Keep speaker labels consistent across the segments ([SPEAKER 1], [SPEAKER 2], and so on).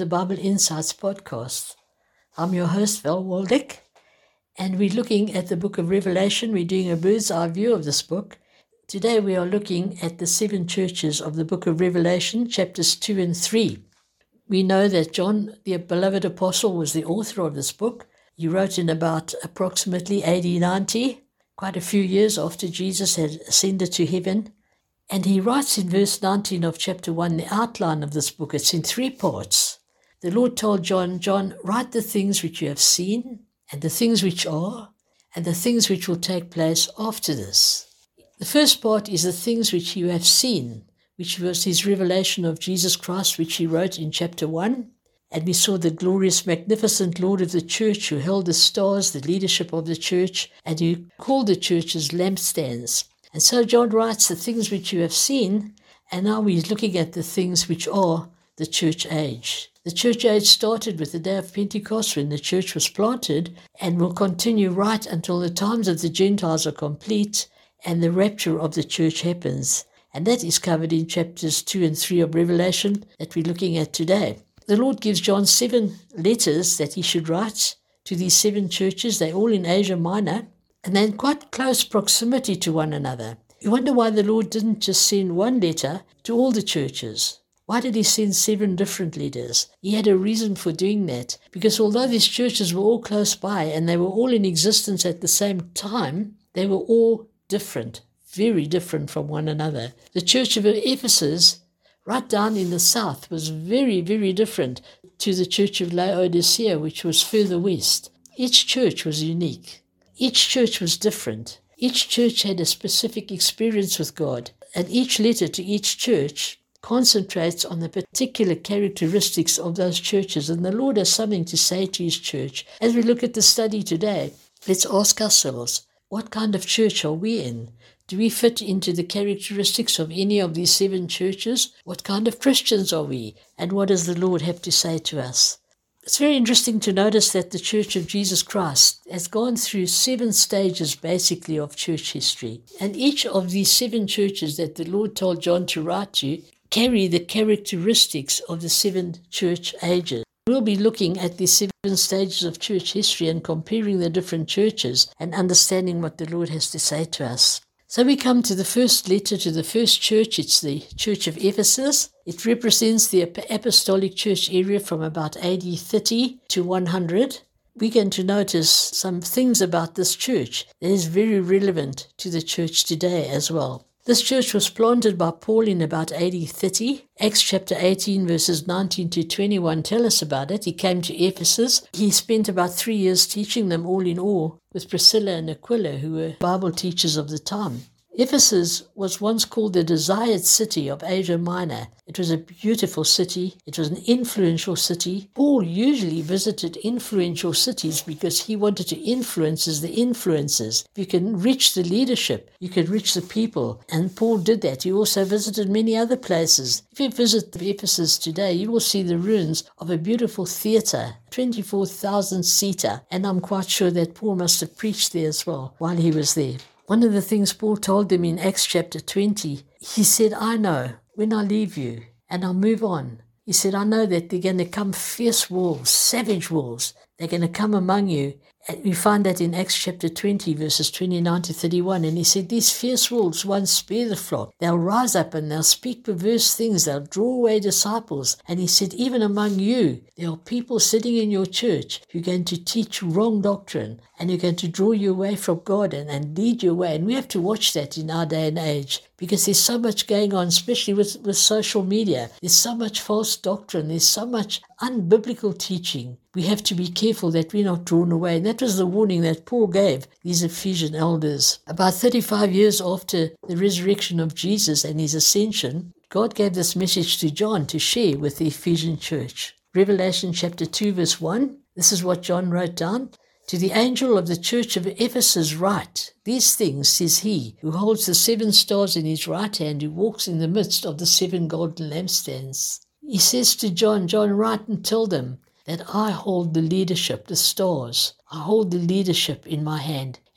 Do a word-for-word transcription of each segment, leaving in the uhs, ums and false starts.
[SPEAKER 1] the Bible Insights podcast. I'm your host, Val Waldeck, and we're looking at the book of Revelation. We're doing a bird's eye view of this book. Today we are looking at the seven churches of the book of Revelation, chapters two and three. We know that John, the beloved apostle, was the author of this book. He wrote in about approximately A D ninety, quite a few years after Jesus had ascended to heaven. And he writes in verse nineteen of chapter one, the outline of this book. It's in three parts. The Lord told John, John, write the things which you have seen, and the things which are, and the things which will take place after this. The first part is the things which you have seen, which was his revelation of Jesus Christ, which he wrote in chapter one. And we saw the glorious, magnificent Lord of the church who held the stars, the leadership of the church, and who called the churches lampstands. And so John writes the things which you have seen, and now he's looking at the things which are the church age. The church age started with the day of Pentecost when the church was planted and will continue right until the times of the Gentiles are complete and the rapture of the church happens. And that is covered in chapters two and three of Revelation that we're looking at today. The Lord gives John seven letters that he should write to these seven churches. They're all in Asia Minor. And they're in quite close proximity to one another. You wonder why the Lord didn't just send one letter to all the churches. Why did he send seven different letters? He had a reason for doing that. Because although these churches were all close by and they were all in existence at the same time, they were all different, very different from one another. The church of Ephesus, right down in the south, was very, very different to the church of Laodicea, which was further west. Each church was unique. Each church was different. Each church had a specific experience with God, and each letter to each church concentrates on the particular characteristics of those churches, and the Lord has something to say to his church. As we look at the study today, let's ask ourselves, what kind of church are we in? Do we fit into the characteristics of any of these seven churches? What kind of Christians are we? And what does the Lord have to say to us? It's very interesting to notice that the Church of Jesus Christ has gone through seven stages, basically, of church history. And each of these seven churches that the Lord told John to write to carry the characteristics of the seven church ages. We'll be looking at the seven stages of church history and comparing the different churches and understanding what the Lord has to say to us. So we come to the first letter to the first church. It's the Church of Ephesus. It represents the apostolic church area from about A D thirty to one hundred. We're going to notice some things about this church that is very relevant to the church today as well. This church was planted by Paul in about A D thirty. Acts chapter eighteen verses nineteen to twenty-one tell us about it. He came to Ephesus. He spent about three years teaching them all in all with Priscilla and Aquila, who were Bible teachers of the time. Ephesus was once called the desired city of Asia Minor. It was a beautiful city. It was an influential city. Paul usually visited influential cities because he wanted to influence the influencers. If you can reach the leadership, you can reach the people. And Paul did that. He also visited many other places. If you visit Ephesus today, you will see the ruins of a beautiful theatre, twenty-four thousand seater. And I'm quite sure that Paul must have preached there as well while he was there. One of the things Paul told them in Acts chapter twenty, he said, I know when I leave you and I'll move on. He said, I know that they're going to come fierce wolves, savage wolves. They're going to come among you. And we find that in Acts chapter twenty, verses twenty-nine to thirty-one. And he said, these fierce wolves won't spare the flock. They'll rise up and they'll speak perverse things. They'll draw away disciples. And he said, even among you, there are people sitting in your church who are going to teach wrong doctrine and who are going to draw you away from God and, and lead you away. And we have to watch that in our day and age because there's so much going on, especially with, with social media. There's so much false doctrine. There's so much unbiblical teaching. We have to be careful that we're not drawn away. And that was the warning that Paul gave these Ephesian elders. About thirty-five years after the resurrection of Jesus and his ascension, God gave this message to John to share with the Ephesian church. Revelation chapter two, verse one, this is what John wrote down. To the angel of the church of Ephesus write, these things says he, who holds the seven stars in his right hand, who walks in the midst of the seven golden lampstands. He says to John, John, write and tell them that I hold the leadership, the stars. I hold the leadership in my hand.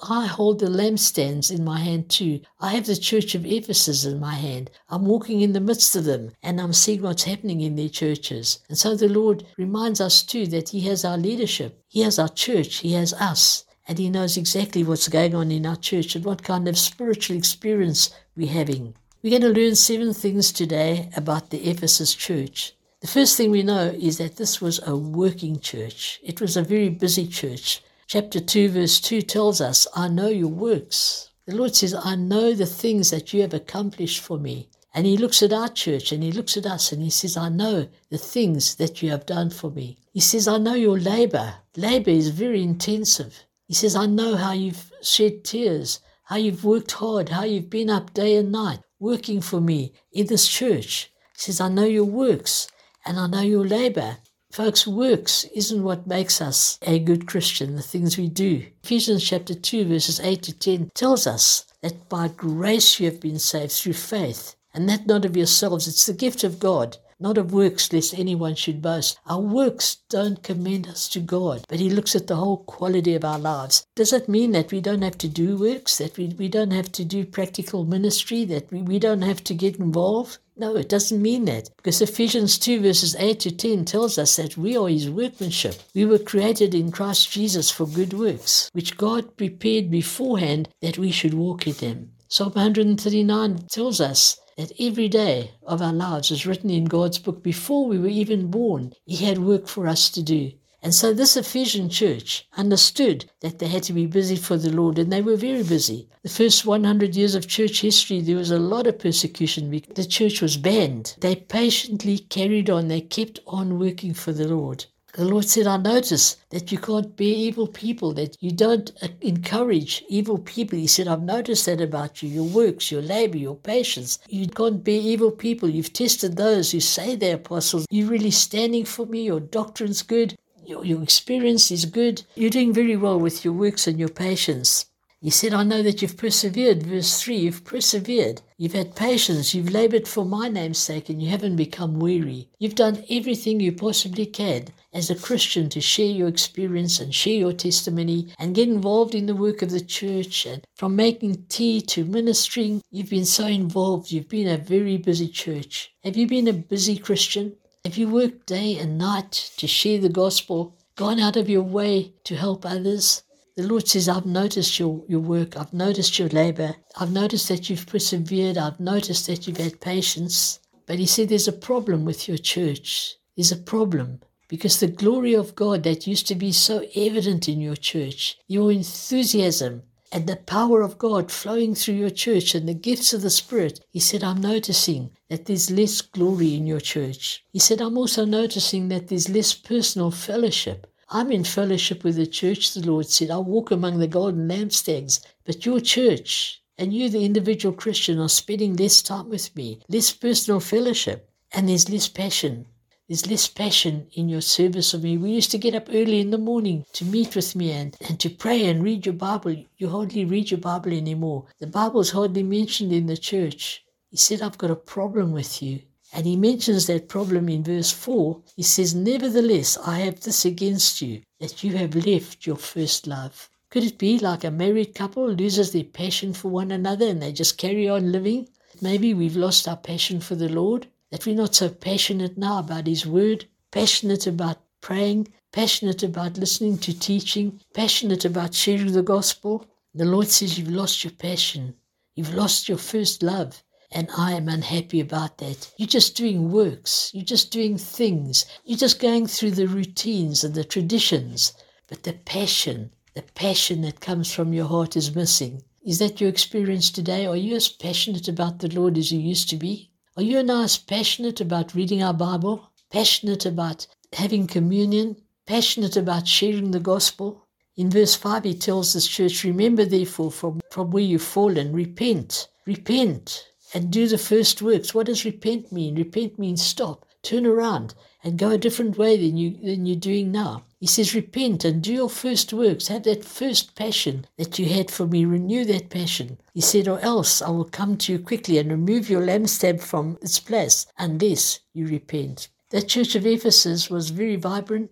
[SPEAKER 1] I hold the lampstands in my hand too. I have the church of Ephesus in my hand. I'm walking in the midst of them and I'm seeing what's happening in their churches. And so the Lord reminds us too that he has our leadership. He has our church. He has us. And he knows exactly what's going on in our church and what kind of spiritual experience we're having. We're going to learn seven things today about the Ephesus church. The first thing we know is that this was a working church. It was a very busy church. Chapter two, verse two tells us, I know your works. The Lord says, I know the things that you have accomplished for me. And he looks at our church and he looks at us and he says, I know the things that you have done for me. He says, I know your labor. Labor is very intensive. He says, I know how you've shed tears, how you've worked hard, how you've been up day and night working for me in this church. He says, I know your works. And I know your labor. Folks, works isn't what makes us a good Christian, the things we do. Ephesians chapter two, verses eight to ten tells us that by grace you have been saved through faith, and that not of yourselves. It's the gift of God, not of works, lest anyone should boast. Our works don't commend us to God, but he looks at the whole quality of our lives. Does that mean that we don't have to do works, that we, we don't have to do practical ministry, that we, we don't have to get involved? No, it doesn't mean that, because Ephesians two verses eight to ten tells us that we are his workmanship. We were created in Christ Jesus for good works, which God prepared beforehand that we should walk in them. Psalm one thirty-nine tells us that every day of our lives is written in God's book. Before we were even born, he had work for us to do. And so this Ephesian church understood that they had to be busy for the Lord, and they were very busy. The first one hundred years of church history, there was a lot of persecution because the church was banned. They patiently carried on. They kept on working for the Lord. The Lord said, I notice that you can't bear evil people, that you don't encourage evil people. He said, I've noticed that about you, your works, your labor, your patience. You can't bear evil people. You've tested those who say they're apostles. You're really standing for me. Your doctrine's good. Your, your experience is good. You're doing very well with your works and your patience. He said, I know that you've persevered. Verse three, you've persevered. You've had patience. You've labored for my name's sake, and you haven't become weary. You've done everything you possibly can as a Christian to share your experience and share your testimony and get involved in the work of the church. And from making tea to ministering, you've been so involved. You've been a very busy church. Have you been a busy Christian? Have you worked day and night to share the gospel, gone out of your way to help others? The Lord says, I've noticed your, your work. I've noticed your labor. I've noticed that you've persevered. I've noticed that you've had patience. But he said, there's a problem with your church. There's a problem because the glory of God that used to be so evident in your church, your enthusiasm and the power of God flowing through your church and the gifts of the Spirit, he said, I'm noticing that there's less glory in your church. He said, I'm also noticing that there's less personal fellowship. I'm in fellowship with the church, the Lord said. I walk among the golden lampstands, but your church and you, the individual Christian, are spending less time with me, less personal fellowship, and there's less passion. There's less passion in your service of me. We used to get up early in the morning to meet with me and, and to pray and read your Bible. You hardly read your Bible anymore. The Bible's hardly mentioned in the church. He said, I've got a problem with you. And he mentions that problem in verse four. He says, nevertheless, I have this against you, that you have left your first love. Could it be like a married couple loses their passion for one another and they just carry on living? Maybe we've lost our passion for the Lord, that we're not so passionate now about his word, passionate about praying, passionate about listening to teaching, passionate about sharing the gospel. The Lord says you've lost your passion. You've lost your first love. And I am unhappy about that. You're just doing works. You're just doing things. You're just going through the routines and the traditions. But the passion, the passion that comes from your heart is missing. Is that your experience today? Are you as passionate about the Lord as you used to be? Are you and I as passionate about reading our Bible? Passionate about having communion? Passionate about sharing the gospel? In verse five, he tells this church, remember therefore from, from where you've fallen, repent, repent. And do the first works. What does repent mean? Repent means stop, turn around, and go a different way than, you, than you're doing now. He says repent and do your first works. Have that first passion that you had for me. Renew that passion. He said, or else I will come to you quickly and remove your lampstand from its place unless you repent. That church of Ephesus was very vibrant.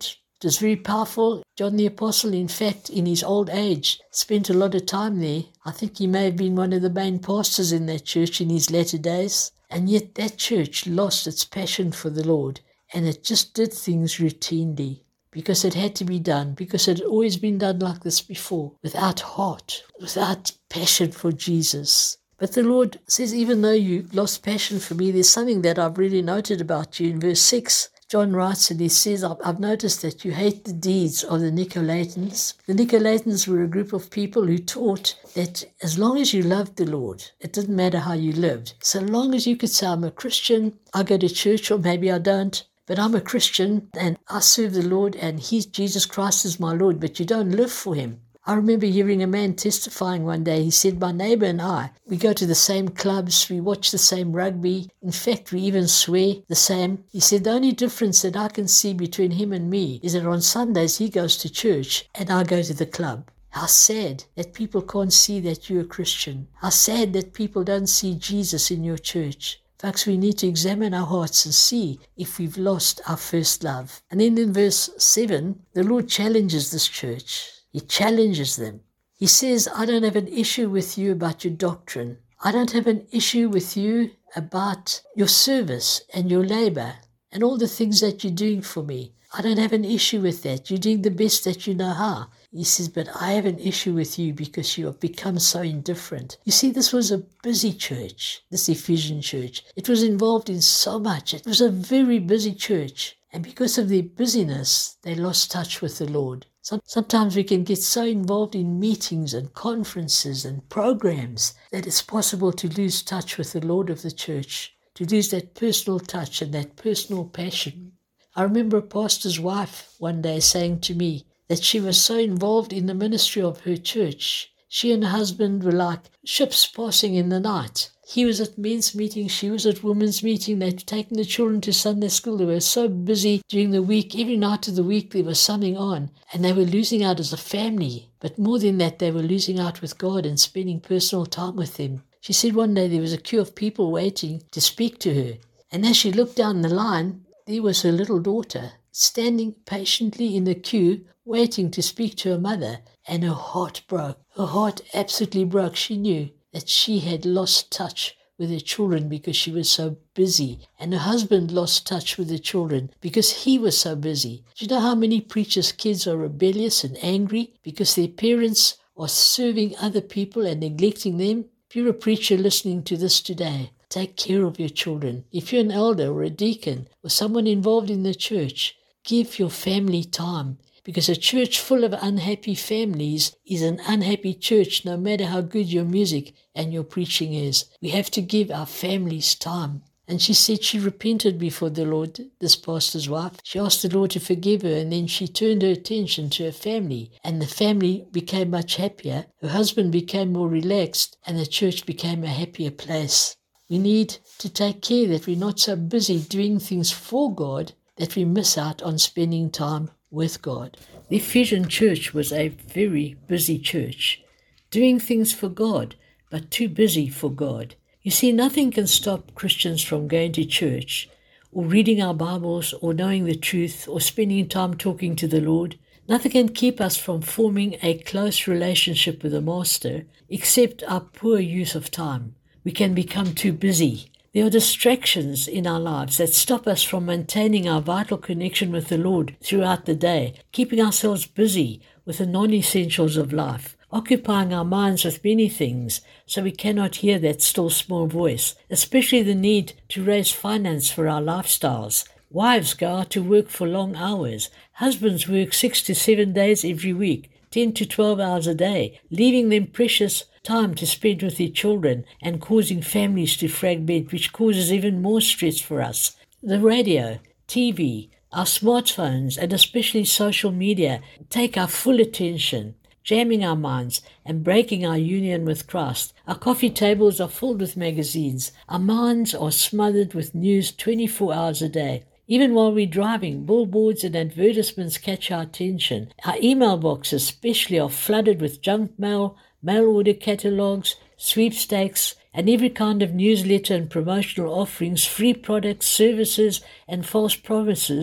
[SPEAKER 1] It was very powerful. John the Apostle, in fact, in his old age, spent a lot of time there. I think he may have been one of the main pastors in that church in his latter days. And yet that church lost its passion for the Lord, and it just did things routinely because it had to be done, because it had always been done like this before, without heart, without passion for Jesus. But the Lord says, even though you lost passion for me, there's something that I've really noted about you. In verse six, John writes and he says, I've noticed that you hate the deeds of the Nicolaitans. The Nicolaitans were a group of people who taught that as long as you loved the Lord, it didn't matter how you lived. So long as you could say, I'm a Christian, I go to church, or maybe I don't, but I'm a Christian and I serve the Lord and He's Jesus Christ is my Lord, but you don't live for Him. I remember hearing a man testifying one day. He said, my neighbour and I, we go to the same clubs, we watch the same rugby. In fact, we even swear the same. He said, the only difference that I can see between him and me is that on Sundays he goes to church and I go to the club. How sad that people can't see that you're a Christian. How sad that people don't see Jesus in your church. Folks, we need to examine our hearts and see if we've lost our first love. And then in verse seven, the Lord challenges this church. He challenges them. He says, I don't have an issue with you about your doctrine. I don't have an issue with you about your service and your labor and all the things that you're doing for me. I don't have an issue with that. You're doing the best that you know how. He says, but I have an issue with you because you have become so indifferent. You see, this was a busy church, this Ephesian church. It was involved in so much. It was a very busy church. And because of their busyness, they lost touch with the Lord. Sometimes we can get so involved in meetings and conferences and programs that it's possible to lose touch with the Lord of the church, to lose that personal touch and that personal passion. I remember a pastor's wife one day saying to me that she was so involved in the ministry of her church. She and her husband were like ships passing in the night. He was at men's meeting, she was at women's meeting. They'd taken the children to Sunday school. They were so busy during the week. Every night of the week there was something on. And they were losing out as a family. But more than that, they were losing out with God and spending personal time with Him. She said one day there was a queue of people waiting to speak to her. And as she looked down the line, there was her little daughter standing patiently in the queue waiting to speak to her mother. And her heart broke. Her heart absolutely broke. She knew that she had lost touch with her children because she was so busy. And her husband lost touch with the children because he was so busy. Do you know how many preachers' kids are rebellious and angry because their parents are serving other people and neglecting them? If you're a preacher listening to this today, take care of your children. If you're an elder or a deacon or someone involved in the church, give your family time. Because a church full of unhappy families is an unhappy church, no matter how good your music and your preaching is. We have to give our families time. And she said she repented before the Lord, this pastor's wife. She asked the Lord to forgive her, and then she turned her attention to her family. And the family became much happier. Her husband became more relaxed, and the church became a happier place. We need to take care that we're not so busy doing things for God that we miss out on spending time with God. The Ephesian church was a very busy church, doing things for God, but too busy for God. You see, nothing can stop Christians from going to church, or reading our Bibles, or knowing the truth, or spending time talking to the Lord. Nothing can keep us from forming a close relationship with the Master, except our poor use of time. We can become too busy. There are distractions in our lives that stop us from maintaining our vital connection with the Lord throughout the day, keeping ourselves busy with the non-essentials of life, occupying our minds with many things so we cannot hear that still small voice, especially the need to raise finance for our lifestyles. Wives go out to work for long hours. Husbands work six to seven days every week, ten to twelve hours a day, leaving them precious time to spend with their children and causing families to fragment, which causes even more stress for us. The radio, T V, our smartphones, and especially social media take our full attention, jamming our minds and breaking our union with Christ. Our coffee tables are filled with magazines. Our minds are smothered with news twenty-four hours a day. Even while we're driving, billboards and advertisements catch our attention. Our email boxes especially are flooded with junk mail, mail order catalogs, sweepstakes, and every kind of newsletter and promotional offerings, free products, services, and false promises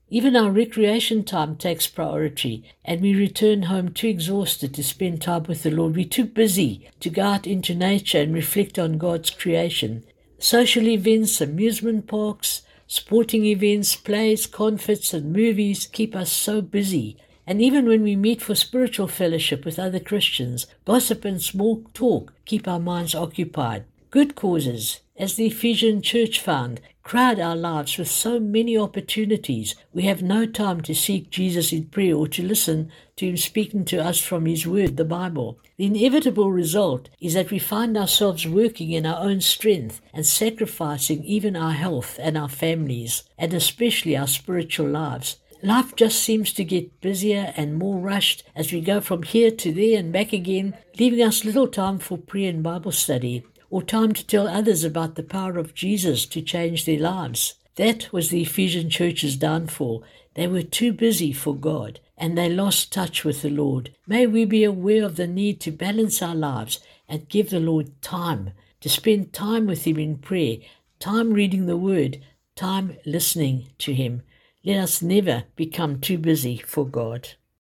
[SPEAKER 1] Even our recreation time takes priority, and we return home too exhausted to spend time with the Lord. We're too busy to go out into nature and reflect on God's creation. Social events, amusement parks, sporting events, plays, concerts, and movies keep us so busy. And even when we meet for spiritual fellowship with other Christians, gossip and small talk keep our minds occupied. Good causes, as the Ephesian church found, crowd our lives with so many opportunities. We have no time to seek Jesus in prayer or to listen to him speaking to us from his word, the Bible. The inevitable result is that we find ourselves working in our own strength and sacrificing even our health and our families, and especially our spiritual lives. Life just seems to get busier and more rushed as we go from here to there and back again, leaving us little time for prayer and Bible study, or time to tell others about the power of Jesus to change their lives. That was the Ephesian church's downfall. They were too busy for God, and they lost touch with the Lord. May we be aware of the need to balance our lives and give the Lord time, to spend time with him in prayer, time reading the word, time listening to him. Let us never become too busy for God.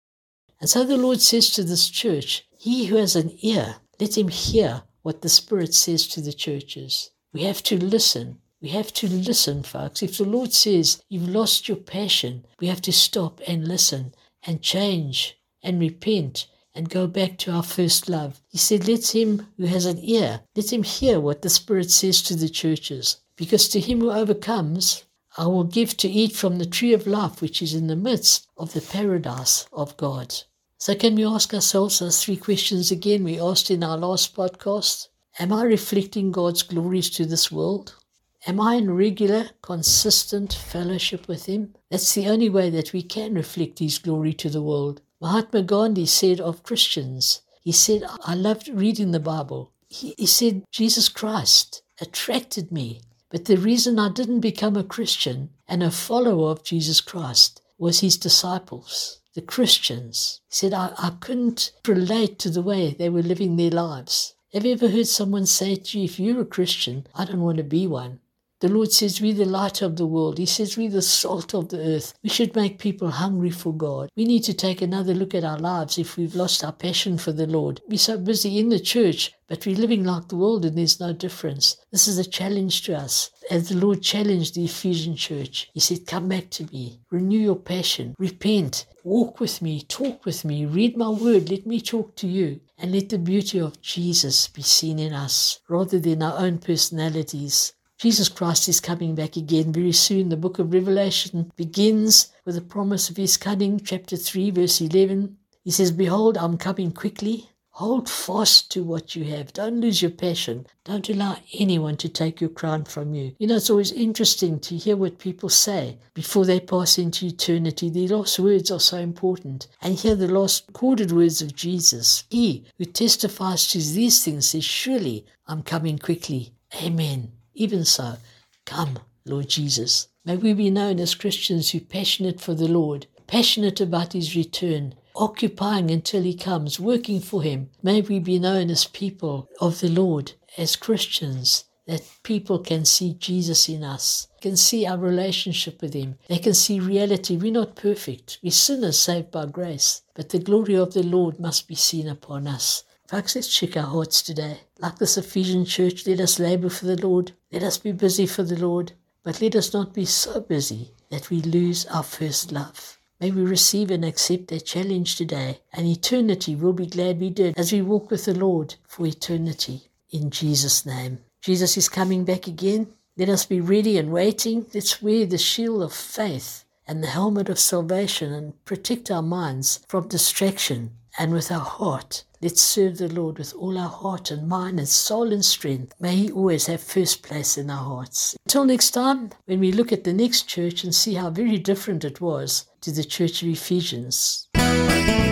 [SPEAKER 1] And so the Lord says to this church, he who has an ear, let him hear what the Spirit says to the churches. We have to listen. We have to listen, folks. If the Lord says you've lost your passion, we have to stop and listen and change and repent and go back to our first love. He said, let him who has an ear, let him hear what the Spirit says to the churches. Because to him who overcomes, I will give to eat from the tree of life, which is in the midst of the paradise of God. So can we ask ourselves those three questions again we asked in our last podcast? Am I reflecting God's glories to this world? Am I in regular, consistent fellowship with him? That's the only way that we can reflect his glory to the world. Mahatma Gandhi said of Christians, he said, I loved reading the Bible. He, he said, Jesus Christ attracted me. But the reason I didn't become a Christian and a follower of Jesus Christ was his disciples, the Christians. He said, I, I couldn't relate to the way they were living their lives. Have you ever heard someone say to you, if you're a Christian, I don't want to be one? The Lord says we're the light of the world. He says we're the salt of the earth. We should make people hungry for God. We need to take another look at our lives if we've lost our passion for the Lord. We're so busy in the church, but we're living like the world and there's no difference. This is a challenge to us. As the Lord challenged the Ephesian church, he said, come back to me, renew your passion, repent, walk with me, talk with me, read my word, let me talk to you, and let the beauty of Jesus be seen in us rather than our own personalities. Jesus Christ is coming back again very soon. The book of Revelation begins with a promise of his coming, chapter three, verse eleven. He says, behold, I'm coming quickly. Hold fast to what you have. Don't lose your passion. Don't allow anyone to take your crown from you. You know, it's always interesting to hear what people say before they pass into eternity. Their last words are so important. And hear the last recorded words of Jesus. He who testifies to these things says, surely I'm coming quickly. Amen. Even so, come, Lord Jesus. May we be known as Christians who are passionate for the Lord, passionate about his return, occupying until he comes, working for him. May we be known as people of the Lord, as Christians, that people can see Jesus in us, can see our relationship with him. They can see reality. We're not perfect. We're sinners saved by grace, but the glory of the Lord must be seen upon us. Folks, let's check our hearts today. Like this Ephesian church, let us labor for the Lord. Let us be busy for the Lord. But let us not be so busy that we lose our first love. May we receive and accept that challenge today. And eternity will be glad we did as we walk with the Lord for eternity. In Jesus' name. Jesus is coming back again. Let us be ready and waiting. Let's wear the shield of faith and the helmet of salvation and protect our minds from distraction. And with our heart, let's serve the Lord with all our heart and mind and soul and strength. May he always have first place in our hearts. Until next time, when we look at the next church and see how very different it was to the church of Ephesians.